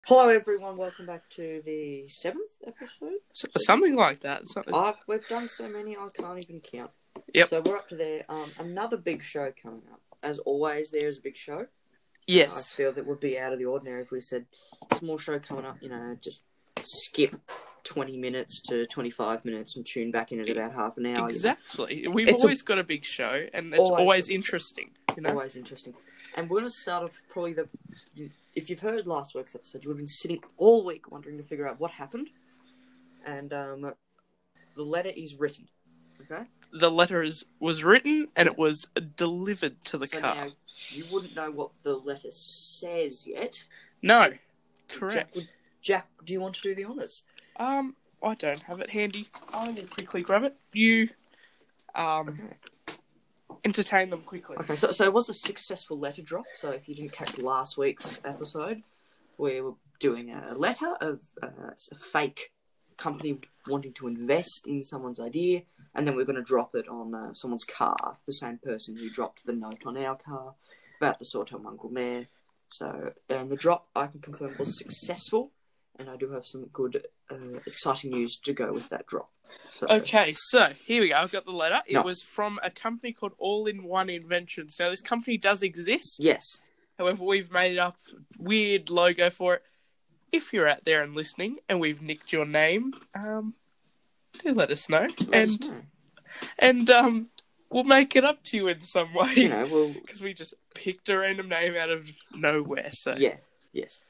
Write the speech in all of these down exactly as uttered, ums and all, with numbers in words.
Hello, everyone. Welcome back to the seventh episode. S- something like that. Something. Uh, we've done so many, I can't even count. Yep. So we're up to there. Um, another big show coming up. As always, there is a big show. Yes. I feel that would be out of the ordinary if we said small show coming up. You know, just skip twenty minutes to twenty-five minutes and tune back in at about half an hour. Exactly. You know? We've It's always a, got a big show, and it's always, always interesting. You know, always interesting. And we're going to start off probably the. If you've heard last week's episode, you would have been sitting all week wondering to figure out what happened. And um, the letter is written. Okay? The letter is, was written and it was delivered to the so car. Now, you wouldn't know what the letter says yet. No. Correct. Jack, Jack, do you want to do the honours? Um, I don't have it handy. I will quickly grab it. You um, okay. entertain them quickly. Okay, so, so it was a successful letter drop. So if you didn't catch last week's episode, we were doing a letter of uh, a fake company wanting to invest in someone's idea, and then we're going to drop it on uh, someone's car, the same person who dropped the note on our car about the Sawtell Mongrel Mare. So, and the drop, I can confirm, was successful, and I do have some good, uh, exciting news to go with that drop. So, Okay, so here we go. I've got the letter. It Nice. was from a company called All-in-One Inventions. Now, this company does exist. Yes. However, we've made up a weird logo for it. If you're out there and listening, and we've nicked your name, um, do let us know, Let and us know. and um, we'll make it up to you in some way. You know, we'll... Because we just picked a random name out of nowhere. So Yeah, yes.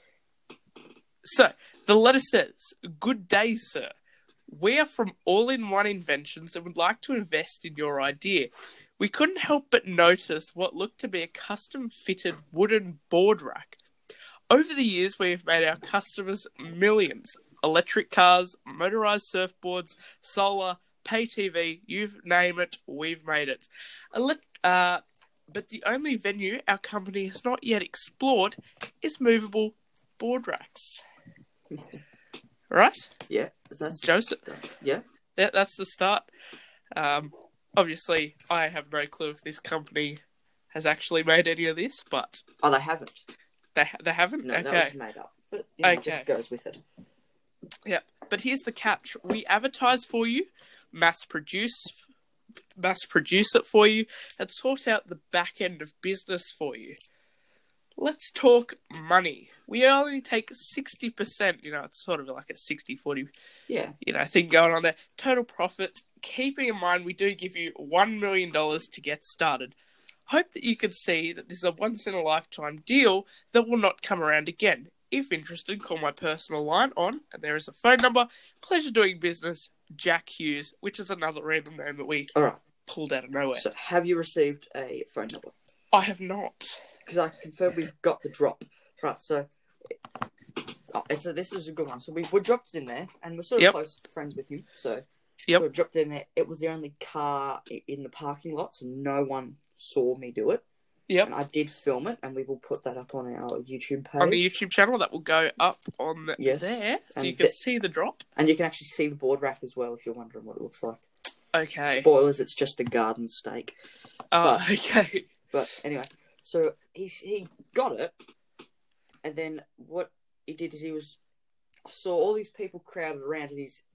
So the letter says, "Good day, sir. We are from All-in-One Inventions and would like to invest in your idea. We couldn't help but notice what looked to be a custom-fitted wooden board rack. Over the years, we have made our customers millions. Electric cars, motorized surfboards, solar, pay T V, you name it, we've made it. Ele- uh, but the only venue our company has not yet explored is movable board racks." Right? Yeah, that's Joseph. Yeah. That, that's the start. Um, obviously, I have no clue if this company has actually made any of this, but Oh, they haven't. they they haven't. No, okay. that was made up. But you know, it Okay. just goes with it. Yeah, but here's the catch: we advertise for you, mass produce, mass produce it for you, and sort out the back end of business for you. Let's talk money. We only take sixty percent, you know, it's sort of like a sixty forty, Yeah. you know, thing going on there. Total profit, keeping in mind we do give you one million dollars to get started. Hope that you can see that this is a once-in-a-lifetime deal that will not come around again. If interested, call my personal line on, and there is a phone number. Pleasure doing business, Jack Hughes, which is another random name that we All right. pulled out of nowhere. So, have you received a phone number? I have not. Because I confirm we've got the drop. Right, so... Oh, it's a, this is a good one. So, we, we dropped it in there, and we're sort of Yep. close friends with him. So, Yep. we dropped it in there. It was the only car i- in the parking lot, so no one saw me do it. Yep. And I did film it, and we will put that up on our YouTube page. On the YouTube channel, that will go up on Yes. there, so And you can th- see the drop. And you can actually see the board rack as well, if you're wondering what it looks like. Okay. Spoilers, it's just a garden stake. Uh, but- okay. But anyway, so he he got it, and then what he did is he was I saw all these people crowded around, and he's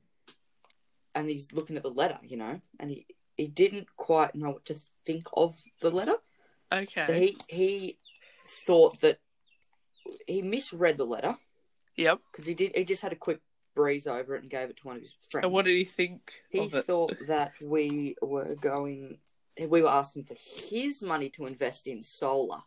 and he's looking at the letter, you know, and he he didn't quite know what to think of the letter. Okay. So he he thought that he misread the letter Yep. because he did he just had a quick breeze over it and gave it to one of his friends. And what did he think He of it? thought that we were going, we were asking for his money to invest in solar.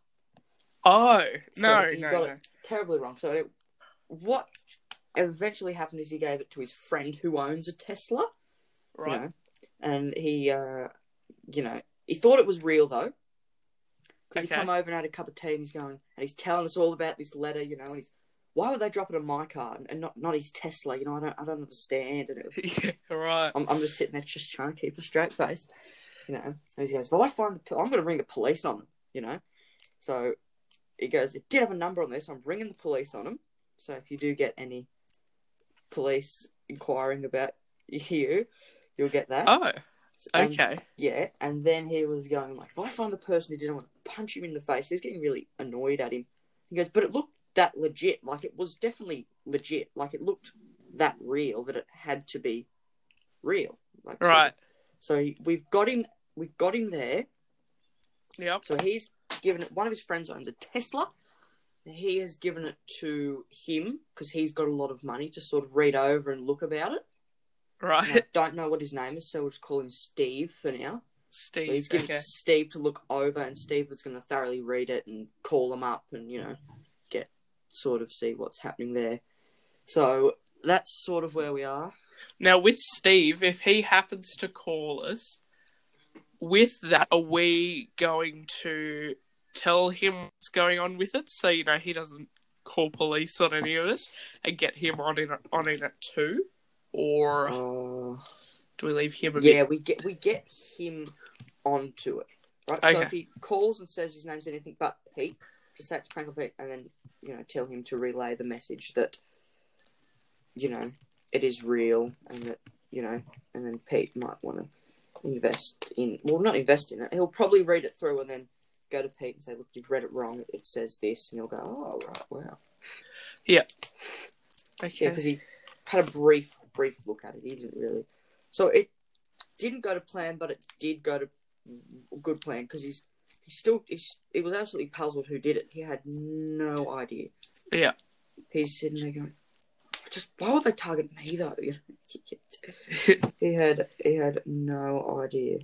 Oh, So no, he no, got no. it terribly wrong. So it, what eventually happened is he gave it to his friend who owns a Tesla. Right. You know, and he, uh, you know, he thought it was real though. Because Okay. he come over and had a cup of tea and he's going, and he's telling us all about this letter, you know, and he's, why would they drop it on my car and not, not his Tesla? You know, I don't, I don't understand. And it was, Yeah, right. I'm, I'm just sitting there just trying to keep a straight face, you know. And he goes, well, I find the, I'm going to ring the police on them, you know. So he goes, it did have a number on there, so I'm ringing the police on them. So if you do get any police inquiring about you, you'll get that. Oh, And, okay. yeah, and then he was going like, if I find the person who didn't want to punch him in the face, he was getting really annoyed at him. He goes, but it looked that legit. Like, it was definitely legit. Like, it looked that real that it had to be real. Like, Right. So, so he, we've got him. We've got him there. Yep. So he's given it. One of his friends owns a Tesla. He has given it to him because he's got a lot of money to sort of read over and look about it. Right. And I don't know what his name is, so we'll just call him Steve for now. Steve. So he's given okay. Steve to look over, and Steve was going to thoroughly read it and call them up and, you know, get sort of see what's happening there. So that's sort of where we are. Now, with Steve, if he happens to call us, with that, are we going to tell him what's going on with it so, you know, he doesn't call police on any of us and get him on in, on in it too? Or Uh, do we leave him a yeah, bit? we get we get him onto it. Right? Okay. So if he calls and says his name's anything but Pete, just say it's Prank on Pete, and then, you know, tell him to relay the message that, you know, it is real, and that, you know, and then Pete might want to invest in, well, not invest in it. He'll probably read it through and then go to Pete and say, look, you've read it wrong. It says this, and he'll go, oh, right, wow. Yeah. Okay. Yeah, because he had a brief, brief look at it. He didn't really. So it didn't go to plan, but it did go to good plan because he's he's still he's he was absolutely puzzled who did it. He had no idea. Yeah. He's sitting there going, just why would they target me though? he had he had no idea.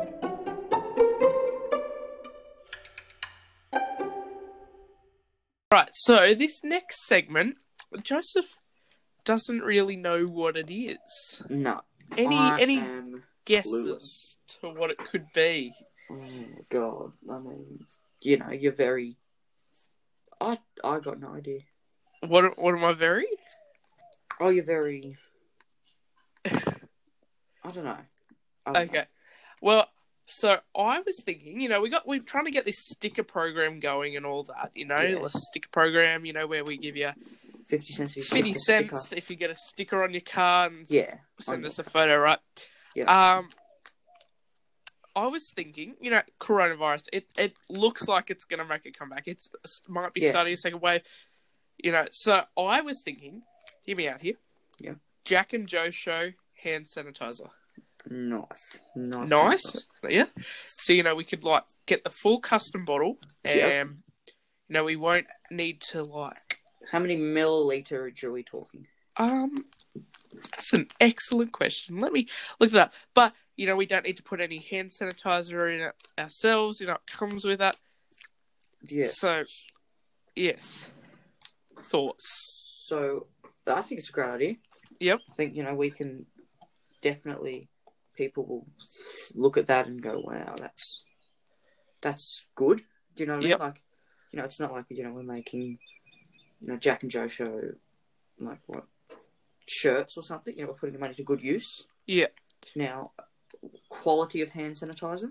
Right, so this next segment, Joseph doesn't really know what it is. No. Any I any am guesses clueless. to what it could be? Oh God! I mean, you know, you're very. I I got no idea. What what am I very? Oh, you're very. I don't know. I don't Okay. know. Well, so I was thinking, you know, we got we're trying to get this sticker program going and all that, you know, Yeah. the sticker program, you know, where we give you Fifty cents. If you fifty get a cents sticker. if you get a sticker on your car and Yeah. send I us a photo, right? Yeah. Um, I was thinking, you know, coronavirus. It it looks like it's going to make a comeback. It's it might be Yeah. starting a second wave. You know, so I was thinking. Hear me out here. Yeah. Jack and Joe Show hand sanitizer. Nice. Nice. Nice, yeah. So you know, we could like get the full custom bottle, and Yep. you know, we won't need to like. How many milliliter are we talking? Um, that's an excellent question. Let me look it up. But you know, we don't need to put any hand sanitizer in it ourselves. You know, it comes with that. Yes. So, yes. Thoughts? So, I think it's a great idea. Yep. I think, you know, we can definitely, people will look at that and go, wow, that's that's good. Do you know what Yep. I mean? Like, you know, it's not like, you know, we're making, you know, Jack and Joe Show, like, what, shirts or something. You know, we're putting the money to good use. Yeah. Now, quality of hand sanitizer.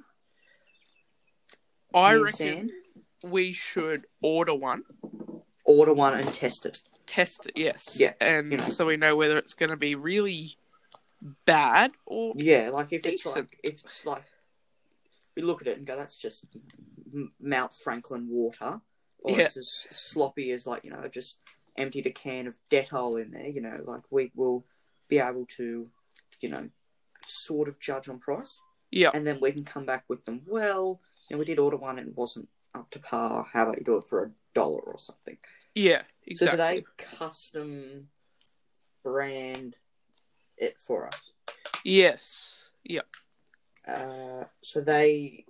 I hand reckon sand, we should order one, order one and test it. test it, yes. Yeah, And you know. so we know whether it's going to be really bad or... Yeah, like if it's Decent. like if it's like we look at it and go, that's just M- Mount Franklin water, or Yeah. it's as sloppy as, like, you know, they've just emptied a can of Dettol in there. You know, like we will be able to, you know, sort of judge on price, Yeah. and then we can come back with them. Well, you know, we did order one and it wasn't up to par. How about you do it for a dollar or something? Yeah, exactly. So do they custom brand it for us? Yes. Yep. Uh, so they,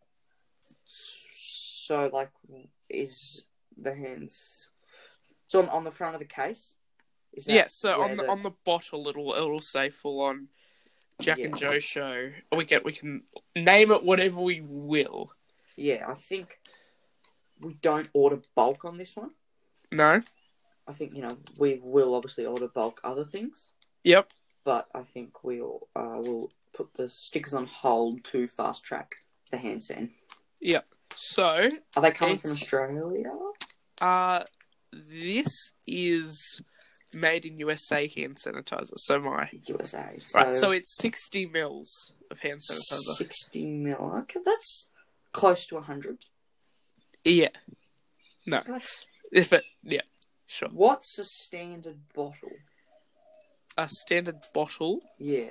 so like, is the hands, so on, on the front of the case? Is that Yeah, so where on the, the- on the bottle it'll it'll say full on Jack Yeah. and Joe Show. We can we can name it whatever we will. yeah, I think we don't order bulk on this one. No? I think, you know, we will obviously order bulk other things, Yep. but I think we'll, uh, we'll put the stickers on hold to fast track the hand sand. Yep. So Are they coming from It's- Australia? uh this is made in U S A hand sanitizer, so my U S A. right, so it's sixty mils of hand sanitizer. sixty mil. Okay, that's close to one hundred. Yeah. No. That's If it yeah. Sure. What's a standard bottle? A standard bottle, Yeah.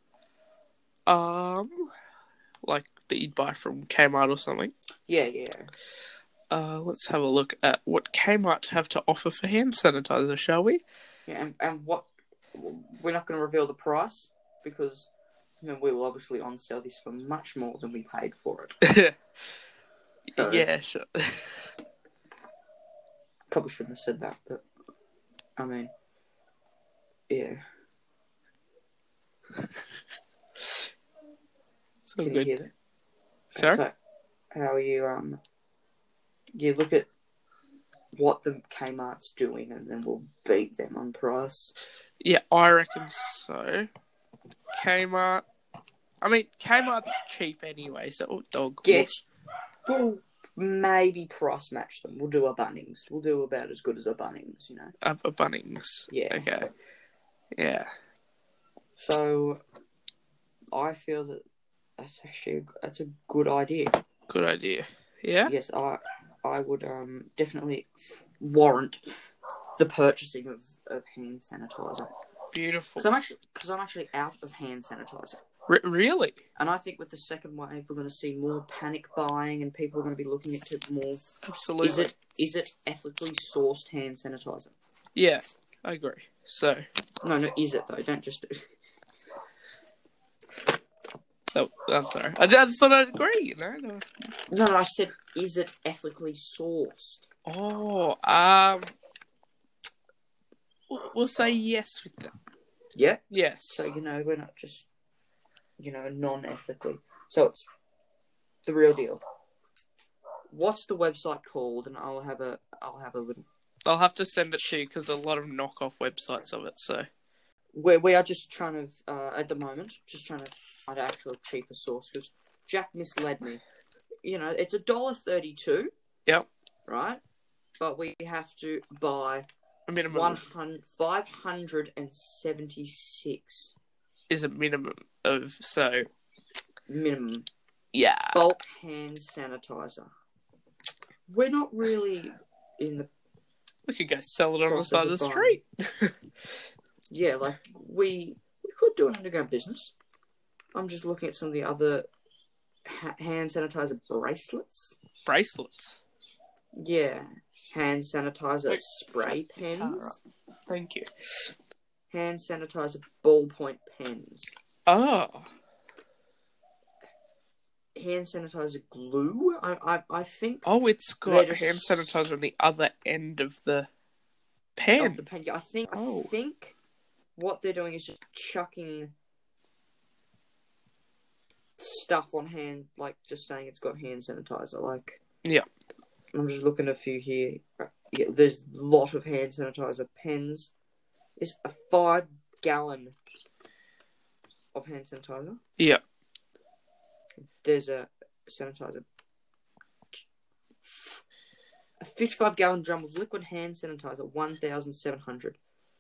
um, like that you'd buy from Kmart or something. Yeah, yeah. Uh, let's have a look at what Kmart have to offer for hand sanitizer, shall we? Yeah, and, and what... We're not going to reveal the price, because you know, we will obviously on-sell this for much more than we paid for it. So, yeah, sure. probably shouldn't have said that, but... I mean... Yeah. It's all Can good. you hear that? Sorry? So, how are you, um... You look at what the Kmart's doing, and then we'll beat them on price. Yeah, I reckon so. Kmart. I mean, Kmart's cheap anyway, so oh, dog. Get... We'll maybe price match them. We'll do a Bunnings. We'll do about as good as a Bunnings, you know? A, a Bunnings. Yeah. Okay. Yeah. So, I feel that that's actually a, that's a good idea. Good idea. Yeah? Yes, I I would um definitely warrant the purchasing of, of hand sanitizer. Beautiful. Because I'm actually because I'm actually out of hand sanitizer, R- really? and I think with the second wave we're going to see more panic buying, and people are going to be looking at it more. Absolutely. Is it is it ethically sourced hand sanitizer? Yeah, I agree. So, No, no, is it though? Don't just. oh, I'm sorry. I just thought I'd agree, you know? No. No, no, I said, is it ethically sourced? Oh, um, we'll- we'll say yes with that. Yeah. Yes. So you know we're not just, you know, non-ethically. So it's the real deal. What's the website called? And I'll have a I'll have a little. I'll have to send it to you because there's a lot of knockoff websites of it. So We we are just trying to uh, at the moment just trying to find an actual cheaper source, because Jack misled me. You know, it's a dollar thirty-two. Yep. Right, but we have to buy a minimum one hundred five hundred and seventy-six is a minimum of so minimum yeah. bulk hand sanitizer. We're not really in the We could go sell it on the process side of of the buying. street. Yeah, like we we could do an underground business. I'm just looking at some of the other ha- hand sanitizer bracelets. Bracelets. Yeah, hand sanitizer Wait, spray pens, Thank you. hand sanitizer ballpoint pens, Oh, hand sanitizer glue. I I, I think oh, it's got They're just- hand sanitizer on the other end of the of pen. the pen. I think Oh. I think what they're doing is just chucking stuff on hand, like just saying it's got hand sanitizer. Like, Yeah. I'm just looking at a few here. Yeah, there's a lot of hand sanitizer pens. It's a five gallon of hand sanitizer. Yeah. There's a sanitizer. A fifty-five gallon drum of liquid hand sanitizer, one thousand seven hundred.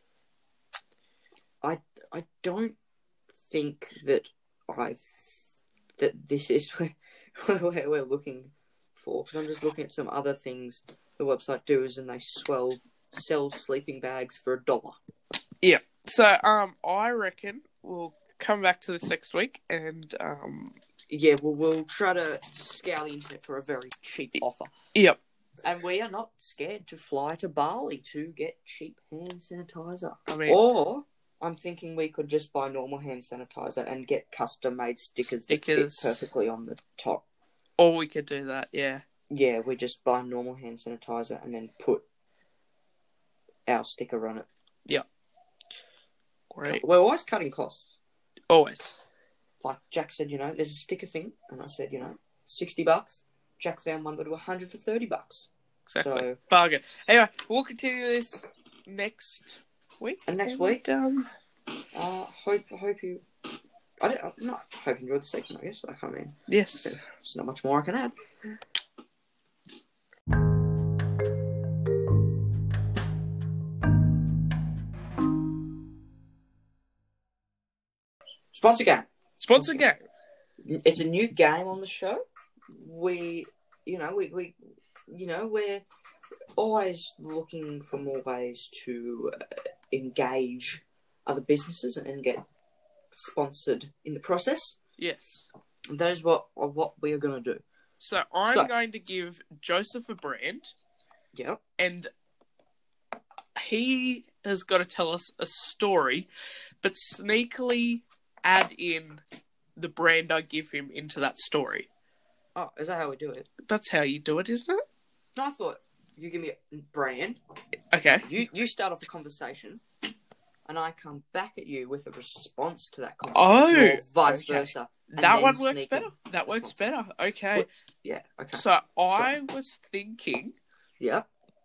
I I don't think that I that this is where, where we're looking for, because I'm just looking at some other things the website does, and they swell sell sleeping bags for a dollar. Yeah. So, um, I reckon we'll come back to this next week, and um, Yeah, well, we'll try to scour the internet for a very cheap offer. yep. And we are not scared to fly to Bali to get cheap hand sanitizer. I mean, Or I'm thinking we could just buy normal hand sanitizer and get custom made stickers, Stickers. that fit perfectly on the top. or we could do that. Yeah. Yeah, we just buy normal hand sanitizer and then put our sticker on it. Great. We're always cutting costs. Always. Like Jack said, you know, there's a sticker thing, and I said, you know, sixty bucks. Jack found one that was one hundred for thirty bucks. Exactly. So- Bargain. Anyway, we'll continue this next week. And next week, um, uh, hope hope you. I don't. I'm not hope you enjoyed the segment. I guess. Like, I mean, yes. there's not much more I can add. Sponsor game. Sponsor game. It's a new game on the show. We, you know, we, we you know, we're always looking for more ways to uh, engage other businesses and get sponsored in the process. Yes. And that is what what we are going to do. So I'm So- going to give Joseph a brand, Yeah. and he has got to tell us a story, but sneakily add in the brand I give him into that story. Oh, is that how we do it? That's how you do it, isn't it? No, I thought you give me a brand. Okay. You you start off a conversation, and I come back at you with a response to that conversation. Oh, or vice okay. versa. and That then one works sneak better. in That works response. better. Okay. Yeah. Okay. So I was thinking Yeah.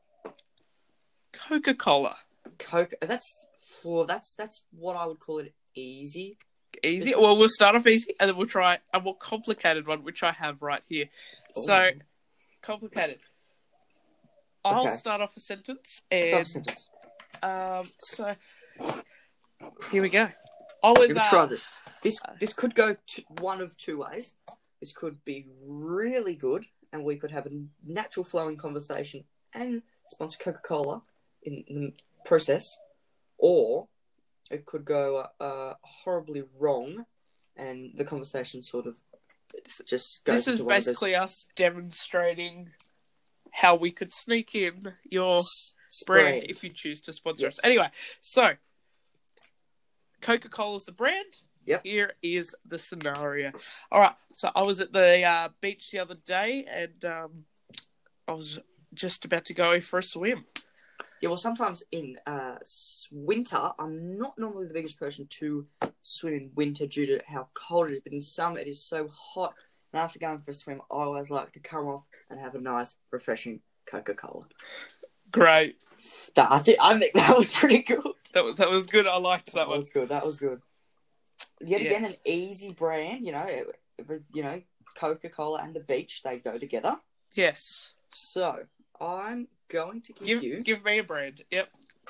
Coca-Cola. Coke. That's well. That's that's what I would call it. Easy. Easy. This Well, is- we'll start off easy, and then we'll try a more complicated one, which I have right here. So, Oh. complicated. I'll Okay. start off a sentence, Start a and sentence. um, so here we go. I was Give a uh, try this. This this could go t- one of two ways. This could be really good, and we could have a natural flowing conversation and sponsor Coca Cola in, in the process, or it could go uh, horribly wrong, and the conversation sort of just goes. This is into one of those basically us demonstrating how we could sneak in your s- brand spread. if you choose to sponsor Yes. us. Anyway, so Coca-Cola's the brand. Yep. Here is the scenario. All right. So I was at the uh, beach the other day, and um, I was just about to go for a swim. Yeah, well, sometimes in uh, s- winter, I'm not normally the biggest person to swim in winter due to how cold it is, but in summer it is so hot. And after going for a swim, I always like to come off and have a nice, refreshing Coca-Cola. Great. That, I think I think that was pretty good. That was that was good. I liked that That one. was good. That was good. Yet again, Yes. an easy brand. You know, it- it- you know, Coca-Cola and the beach, they go together. Yes. So I'm going to give, Give you give me a brand. Yep.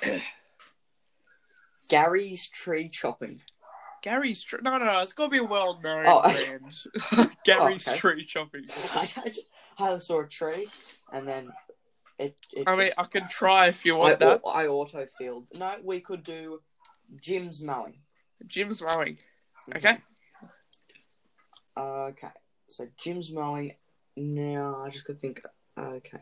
Gary's Tree Chopping. Gary's Tree. No, no, no. It's got to be a well-known Oh. brand. Gary's Oh, okay. Tree Chopping. I, I saw a tree, and then it. it I mean, just- I can try if you I, want that. I auto filled. No, we could do Jim's mowing. Jim's mowing. Okay. Okay. So Jim's mowing. Now I just gotta think. Okay.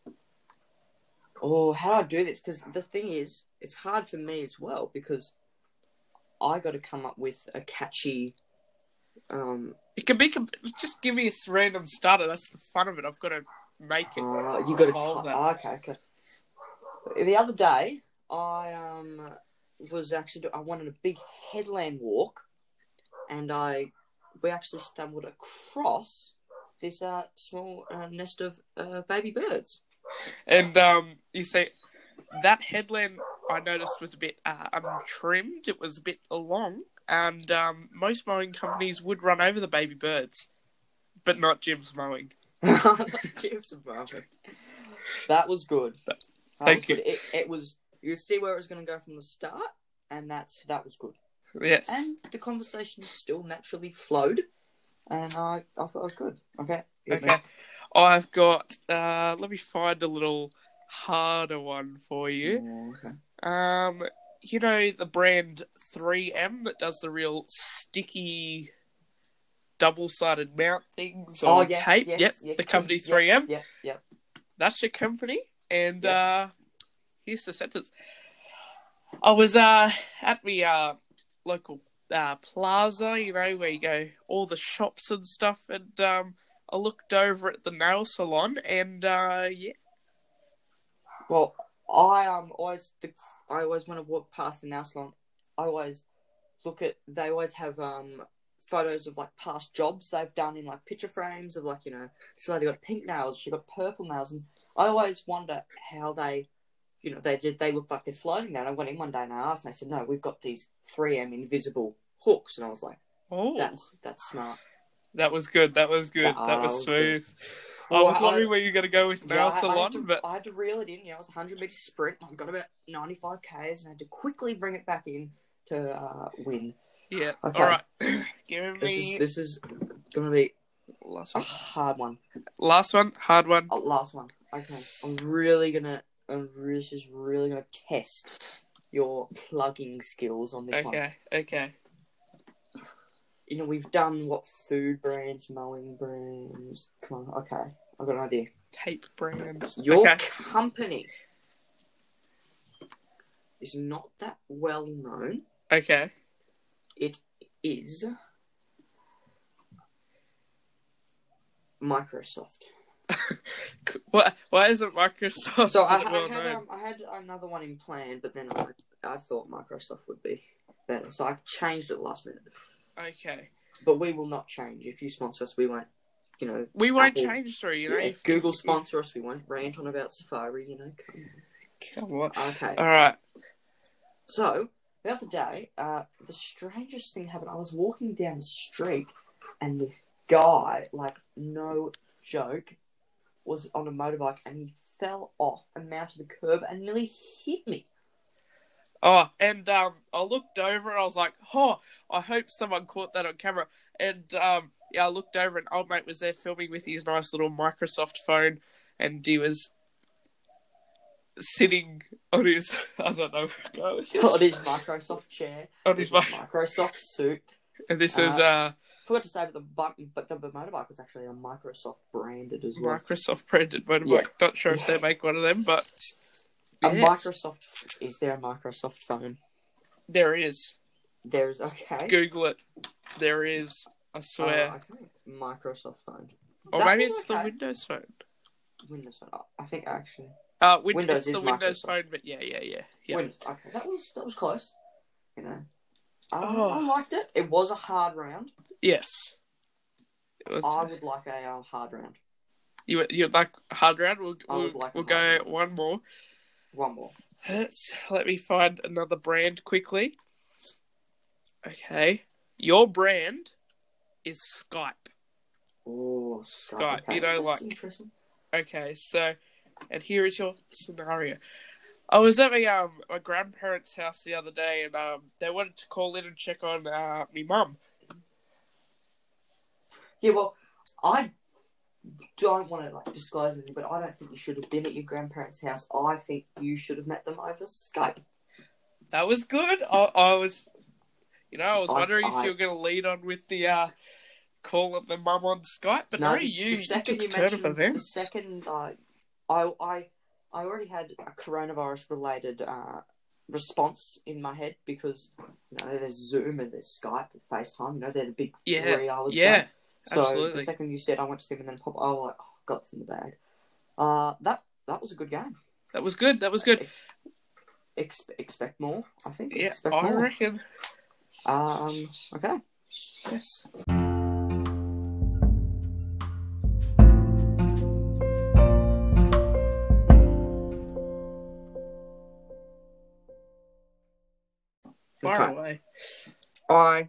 Oh, how do I do this? Because the thing is, it's hard for me as well because I got to come up with a catchy. Um, It can be. com- Just give me a random starter. That's the fun of it. I've got to make it. uh, you got to. Hold T- that. okay, okay. The other day, I um was actually I wanted a big headland walk, and I we actually stumbled across this uh small uh, nest of uh, baby birds. And um, you see, that headland I noticed was a bit uh, untrimmed. It was a bit long, and um, most mowing companies would run over the baby birds, but not Jim's mowing. Jim's mowing. That was good. That Thank was you. good. It, it was. You see where it was going to go from the start, and that's that was good. Yes. And the conversation still naturally flowed, and I I thought it was good. Okay. Hit me. Okay. I've got. Uh, let me find a little harder one for you. Oh, okay. Um, you know the brand three M that does the real sticky, double-sided mount things Oh on yes, tape. yes, Yep. yes, The company yep, three M. Yep, yep. That's your company. And Yep. uh, here's the sentence. I was uh, at the uh, local uh, plaza, you know, where you go, all the shops and stuff, and um, I looked over at the nail salon, and uh, yeah. Well, I um always the, I always when I walk past the nail salon, I always look at they always have um photos of like past jobs they've done in like picture frames of like you know this lady got pink nails, she got purple nails, and I always wonder how they, you know, they did they look like they're floating now. And I went in one day and I asked, and they said no, we've got these three M invisible hooks, and I was like, Oh, that's that's smart. that was good. That was good. That- that ah, was was smooth. Well, I was wondering where you're going to go with nail Yeah, I- I, salon, had to, but I had to reel it in. You know, it was a hundred meter sprint. I got about ninety-five k's, and I had to quickly bring it back in to uh, win. yeah. Okay. All right. Give This me is this is gonna be last a one. hard one. Last one. Hard one. Oh, last one. Okay, I'm really gonna. I'm really, this is really gonna test your plugging skills on this one. Okay, okay. You know, we've done what food brands, mowing brands. Come on, okay, I've got an idea. Tape brands. Your Okay. company is not that well known. Okay. It is Microsoft. Why, why isn't Microsoft So I, well I had known? um, I had another one in plan, but then I I thought Microsoft would be better, so I changed it last minute. Okay. But we will not change. If you sponsor us, we won't. You know, We won't Apple, change through, you know. Yeah, if if, Google if, sponsor us, we won't rant on about Safari. You know. Come on. Okay. All right. So the other day, uh, the strangest thing happened. I was walking down the street, and this guy, like no joke, was on a motorbike, and he fell off and mounted the curb and nearly hit me. Oh, and um, I looked over and I was like, oh, I hope someone caught that on camera. And um, yeah, I looked over and old mate was there filming with his nice little Microsoft phone, and he was sitting on his, I don't know, where to go with this. On his Microsoft chair, On his with mic- Microsoft suit. And this was uh, Forgot to say, but the bike, but the motorbike was actually a Microsoft branded as well. Microsoft branded motorbike. Yeah. Not sure if they make one of them, but A yes. Microsoft, is there a Microsoft phone? There is. There's, okay. Google it. There is. I swear. Oh, okay. Microsoft phone. Or That maybe was it's the okay. Windows phone. Windows phone. Oh, I think actually. Uh, win- Windows it's the is Windows Microsoft. phone, but yeah, yeah, yeah. yeah. Windows. Okay, that was that was close. You know, um, Oh. I liked it. It was a hard round. Yes. It was. I would like a um, hard round. You you'd like a hard round? We'll I we'll, would like a we'll hard go round. one more. One more. Let's let me find another brand quickly. Okay, your brand is Skype. Oh, Skype, Okay. you know, That's like- interesting. Okay, so and here is your scenario. I was at my um my grandparents' house the other day, and um they wanted to call in and check on uh me mum. Yeah, well, I don't want to like disclose anything, but I don't think you should have been at your grandparents' house. I think you should have met them over Skype. That was good. I, I was, you know, I was I- wondering I- if you were going to lead on with the uh calling the mum on Skype, but no, the, you, the you second took you a turn of mentioned, the events. second uh, I I I already had a coronavirus related uh, response in my head because you know there's Zoom and there's Skype and FaceTime. You know they're the big Yeah, three. I would yeah, say. So absolutely. the second you said I went to see them and then pop, I was like, oh, got this in the bag. Uh, that that was a good game. That was good. That was good. Ex- expect more. I think. Yeah, expect I more. reckon. Um. Okay. Yes. Far Okay. away. I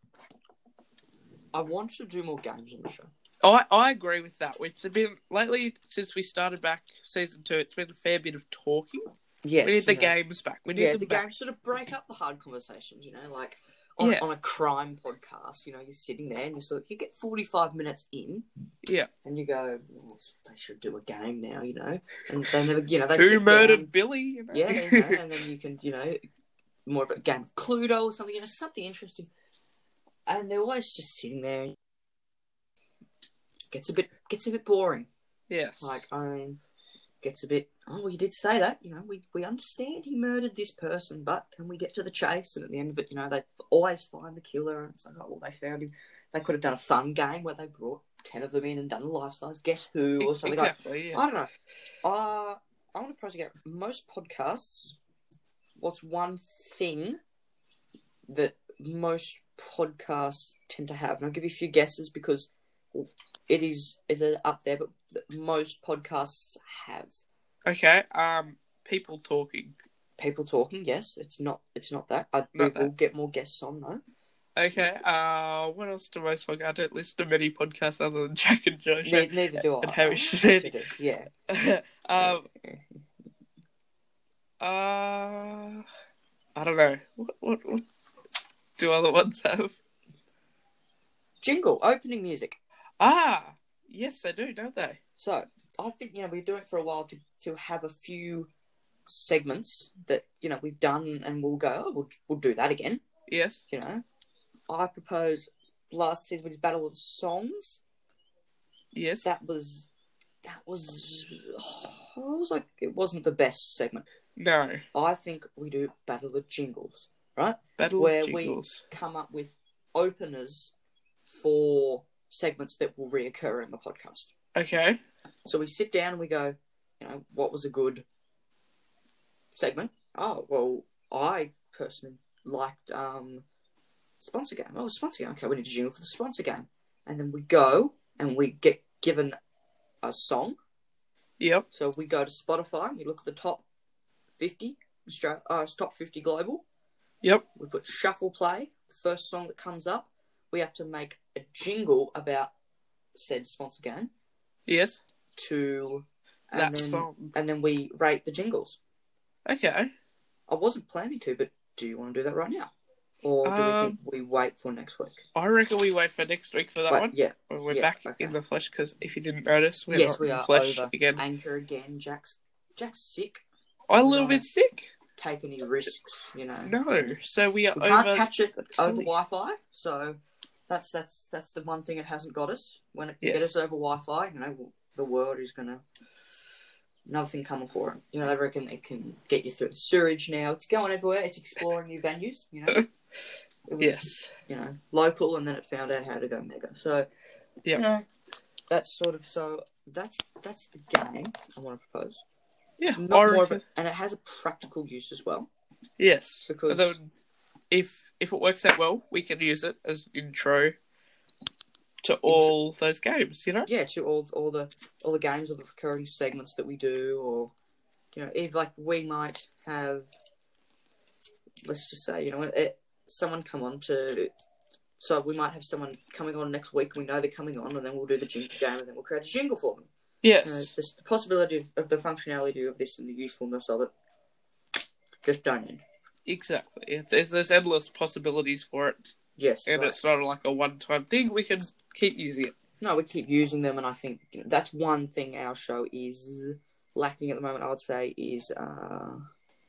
I want to do more games on the show. I, I agree with that. It's been lately since we started back season two. It's been a fair bit of talking. Yes. we need the you know. games back. We need Yeah, them the back. games sort of break up the hard conversations. You know, like on, Yeah. on a crime podcast. You know, you're sitting there and you sort of, you get forty-five minutes in, Yeah. and you go, oh, they should do a game now. You know, and they never. You know, they Who sit murdered down, Billy? You know? Yeah, you know, and then you can, you know, more of a game of Cluedo or something. You know, something interesting. And they're always just sitting there. And gets a bit gets a bit boring. Yes. Like, I mean, gets a bit, oh, well, you did say that, you know, we, we understand he murdered this person, but can we get to the chase? And at the end of it, you know, they always find the killer, and it's like, oh, well, they found him. They could have done a fun game where they brought ten of them in and done a life size Guess Who or something exactly, like yeah. I don't know. Uh, I want to pose again. Most podcasts, what's one thing that most podcasts tend to have? And I'll give you a few guesses because it is is up there, but most podcasts have Okay. Um, people talking. people talking. Yes, it's not. It's not that. I Not we will that. get more guests on though. Okay. Uh, what else do most podcasts? I don't listen to many podcasts other than Jack and Joe. Ne- neither do I. And Harry I Shenanigans. actually do. Yeah. um. Uh, I don't know. What, what what do other ones have? Jingle opening music. Ah, yes, they do, don't they? So I think you know we're doing it for a while to to have a few segments that you know we've done and we'll go. Oh, we'll we'll do that again. Yes. You know, I propose last season we did Battle of the Songs. Yes. That was that was oh, it was like it wasn't the best segment. No. I think we do Battle of the Jingles, right? Battle Where of Jingles. we come up with openers for segments that will reoccur in the podcast. Okay. So we sit down and we go, you know, what was a good segment? Oh, well, I personally liked um, sponsor game. Oh, sponsor game. Okay, we need a jingle for the sponsor game. And then we go and we get given a song. Yep. So we go to Spotify, we look at the top fifty, Australia, uh, top fifty global. Yep. We put shuffle play, the first song that comes up. We have to make a jingle about said sponsor game. Yes. To and That then song. and then we rate the jingles. Okay. I wasn't planning to, but do you want to do that right now, or do we Um, think we wait for next week? I reckon we wait for next week for that Wait, one. yeah, When we're yeah, back okay. in the flesh, because if you didn't notice, we're yes, not we in are flesh over. again. Anchor again. Jack's Jack's sick. I'm a We little don't bit sick. Take any risks, you know. No, so we are We over. can't catch it the over telly. Wi-Fi, so that's that's that's the one thing it hasn't got us. When it can Yes. get us over Wi-Fi, you know, the world is gonna another thing coming for it. You know, they reckon it can get you through the sewage now. It's going everywhere. It's exploring new venues. You know, it was, Yes. you know, local, and then it found out how to go mega. So, Yep. you know, that's sort of so. That's that's the game I want to propose. Yeah. It's I not more of reckon- a, and it has a practical use as well. Yes. Because- Although, if if it works out well, we can use it as intro to all those games. You know. Yeah, to all all the all the games or the recurring segments that we do, or you know, if like we might have, let's just say, you know, it, someone come on to, so we might have someone coming on next week. We know they're coming on, and then we'll do the jingle game, and then we'll create a jingle for them. Yes. You know, there's the possibility of, of the functionality of this and the usefulness of it. Just don't end. Exactly. It's, it's, there's endless possibilities for it, Yes, and right. it's not like a one-time thing. We can keep using it. No, we keep using them, and I think you know, that's one thing our show is lacking at the moment. I would say is uh,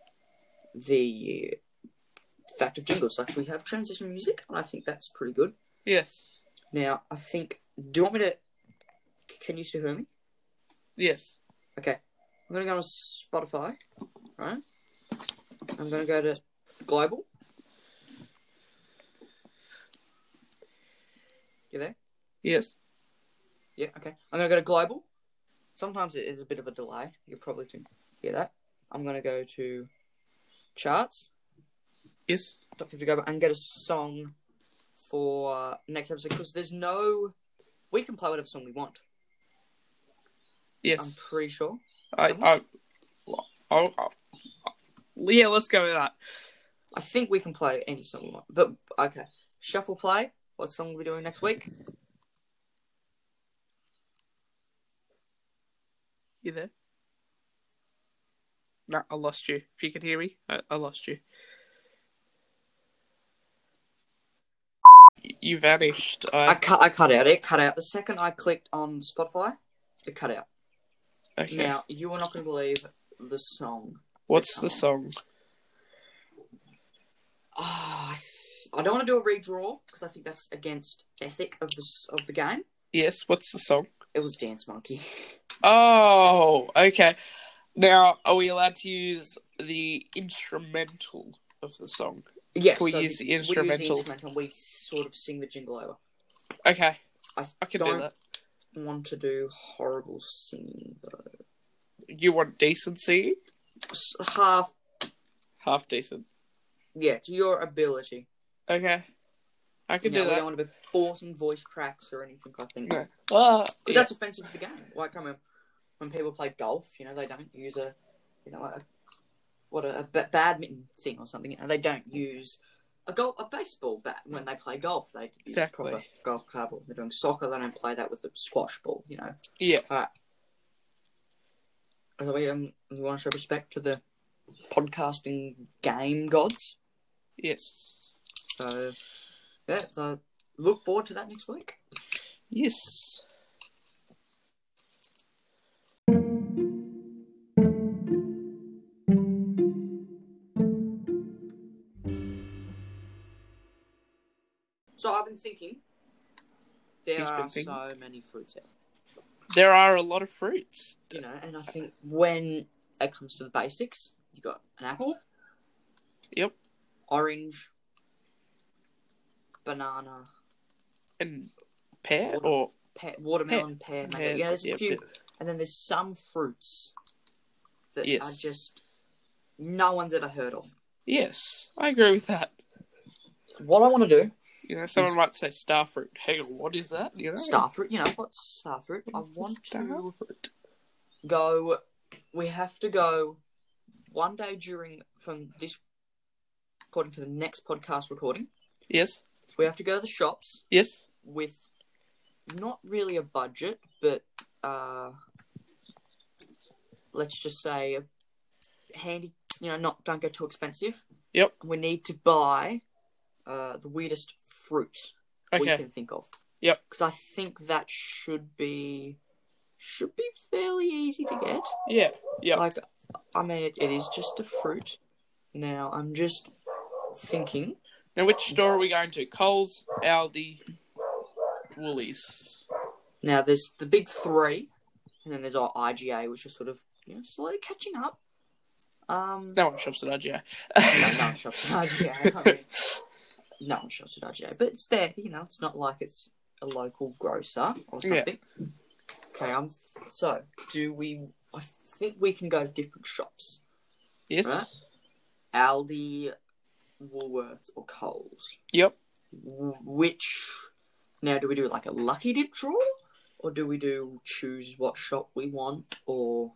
the fact of jingles. Like we have transition music, and I think that's pretty good. Yes. Now, I think. Do you want me to? Can you still hear me? Yes. Okay, I'm gonna go on Spotify. Right. I'm gonna go to global. You there? Yes. Yeah, okay. I'm going to go to global. Sometimes it is a bit of a delay. You probably can hear that. I'm going to go to charts. Yes. Top fifty global and get a song for uh, next episode because there's no. We can play whatever song we want. Yes. I'm pretty sure. I, I, I, I, yeah, let's go with that. I think we can play any song we want. But, okay. Shuffle play. What song are we doing next week? You there? No, I lost you. If you can hear me, I, I lost you. You, you vanished. I, I cut, I cut out. It cut out. The second I clicked on Spotify, it cut out. okay. Now, you are not going to believe the song. What's that the come song? Oh, I, th- I don't want to do a redraw because I think that's against ethic of the of the game. Yes, what's the song? It was Dance Monkey. Oh, okay. Now, are we allowed to use the instrumental of the song? Yes, Can we so use the We use instrumental? the instrumental. We sort of sing the jingle over. Okay, I, I can don't do that. want to do horrible singing though. You want decency? S- Half, Half decent. yeah, to your ability. Okay, I can You know, do we that. don't want to be forcing voice cracks or anything. I think. No. Ah, Because yeah. that's offensive to the game. Like, I mean, when people play golf, you know, they don't use a, you know, a, what a, a ba- badminton thing or something. You know, they don't use a golf, a baseball bat when they play golf. They use Exactly. proper golf club. Or they're doing soccer. They don't play that with the squash ball. You know. Yeah. So we um, we want to show respect to the podcasting game gods. Yes. So yeah, so look forward to that next week. Yes. So I've been thinking, there He's been are thinking. so many fruits out There are a lot of fruits. there, you know, and I think when it comes to the basics, you got an apple, Yep. orange, banana, And pear Water- or pear, watermelon, pear, mango. pear, Yeah, there's a yep, few, yep. and then there's some fruits that Yes. are just no one's ever heard of. Yes, I agree with that. What I want to do, You know, someone Is- might say starfruit. Hang on, what is that? You know, starfruit. You know what's starfruit? I What's a want to starfruit? go. We have to go one day during from this, according to the next podcast recording. Yes, We have to go to the shops yes. with not really a budget, but uh, let's just say a handy. You know, not don't go too expensive. Yep. We need to buy uh, the weirdest fruit we Okay. can think of. Yep. Because I think that should be should be fairly easy to get. Yeah. Yep. Like, I mean, it, it is just a fruit. Now, I'm just thinking. Now, which store are we going to? Coles, Aldi, Woolies. Now, there's the big three, and then there's our I G A, which is sort of, you know, slowly catching up. Um, No one shops at I G A. no, no one shops at I G A. I mean, no one shops at I G A, but it's there. You know, it's not like it's a local grocer or Yeah. something. Okay, I'm. So, do we? I think we can go to different shops. Yes. Right. Aldi, Woolworths, or Coles. Yep. W- Which now do we do like a lucky dip draw, or do we do choose what shop we want, or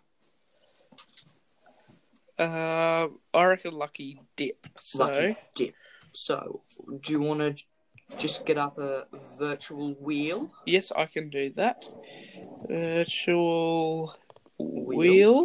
Uh, I reckon lucky dip. So lucky dip? So, do you want to just get up a virtual wheel? yes, I can do that. Virtual Wheel. wheel.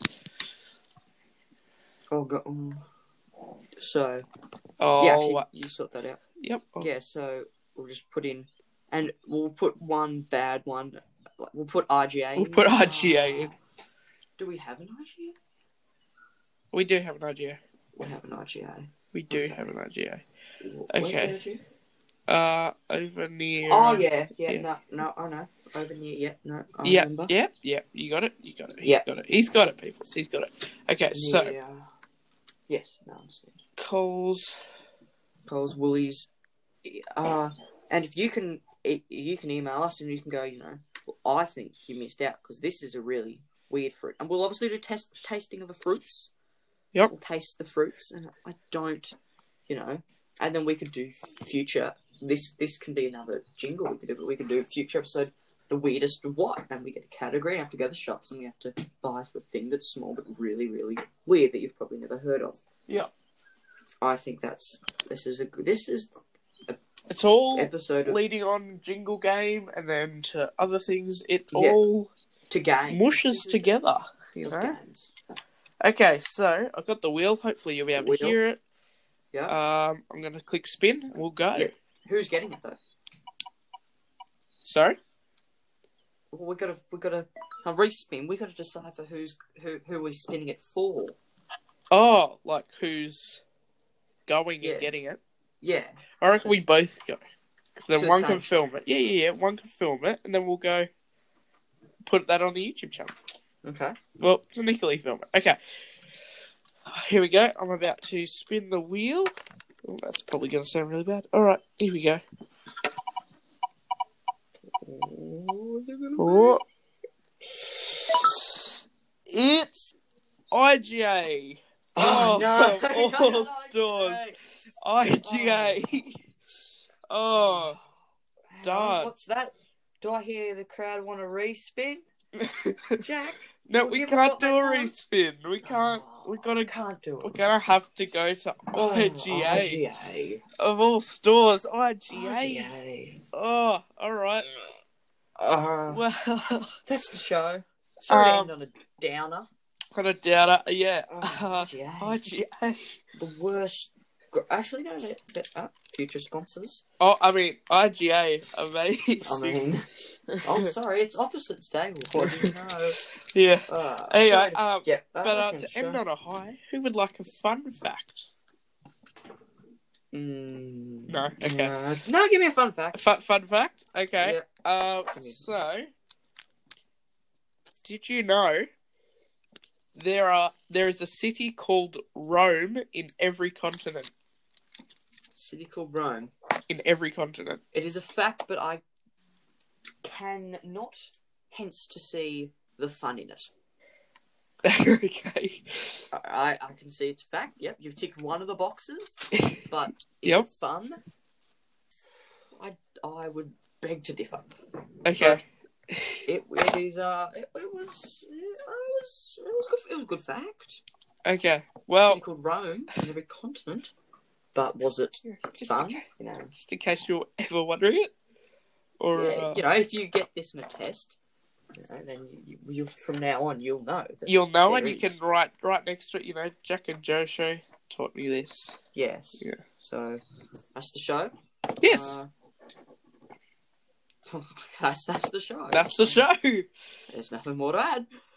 Oh, go. Um, so Oh, yeah, actually, you sort that out. yep. Oh, Yeah, so we'll just put in, and we'll put one bad one. like, We'll put R G A. We'll in put there. I G A in. Do we have an I G A? We do have an I G A. We have an I G A. We do Okay. have an I G A. Where's Okay. the I G A? Uh, over near. Oh yeah, yeah, Yeah. no, no, oh no, over near, yeah, no, I Yeah, remember. yeah, yeah. You got it. You got it. He's Yeah. got it. He's got it, people. He's got it. Okay, so Near, yes, no, I understand. Coles. Coles, Woolies, uh, and if you can, i- you can email us and you can go, you know, well, I think you missed out because this is a really weird fruit, and we'll obviously do test tasting of the fruits. Yep. We'll taste the fruits, and I don't, you know, and then we could do future. This this can be another jingle we could do, but we could do a future episode. The weirdest what, and we get a category. I have to go to the shops, and we have to buy the thing that's small but really, really weird that you've probably never heard of. Yeah. I think that's this is a good this is It's all episode of leading on jingle game and then to other things. It Yeah. all to games. mushes This is together. You of know. games. Okay, so I've got the wheel. Hopefully you'll be able to Wheel. hear it. Yeah. Um, I'm going to click spin. And we'll go. Yeah. Who's getting it though? Sorry. Well, we gotta we gotta a respin. We gotta decide for who's who who we're spinning it for. Oh, like who's going Yeah. and getting it? Yeah. I reckon we both go. Because then To the one same can film it. Yeah, yeah, yeah. One can film it, and then we'll go put that on the YouTube channel. Okay. Well, sneakily film it. Okay. Here we go. I'm about to spin the wheel. Oh, that's probably going to sound really bad. All right, here we go. Oh. It's I G A. Oh, no. of all stores. I G A. Oh, Hang Done. on, what's that? Do I hear the crowd want a respin? Jack? no, We'll we give can't it do a what they want. respin. We can't. We gotta. Can't do it. We're gonna have to go to Oh, I G A I G A. of all stores. I G I G A. A. Oh, all right. Uh, Well, that's the show. Sorry Um, to end on a downer. kind of doubt it. Yeah. Oh, Uh, I G A. I G A. The worst. gr- Actually, no, they're, they're uh, future sponsors. Oh, I mean I G A. Amazing. I mean, oh, sorry, it's opposites day. What do you know? yeah. Uh, Anyway, sorry to- um, yeah, but that uh, was to the end show. on a high, who would like a fun fact? Mm, No. Okay. Uh, no, give me a fun fact. Fun, fun fact. Okay. Yep. Uh, Give me a- so, did you know there are there is a city called Rome in every continent? City called Rome. In every continent. It is a fact, but I cannot hence to see the fun in it. Okay. I, I can see it's a fact. Yep, you've ticked one of the boxes, but is Yep. it fun? I I would beg to differ. Okay. It it is uh it, it was it was it was good it was a good fact. Okay. Well, City called Rome in every continent, but was it just fun? in, ca- You know, just in case you're ever wondering it, or yeah, uh, you know, if you get this in a test, you know, then you, you, you from now on you'll know. That you'll know, there and you is. can write right next to it. You know, Jack and Joe show taught me this. Yes. Yeah. So that's the show. Yes, Uh, that's that's the show. that's the show. There's nothing more to add.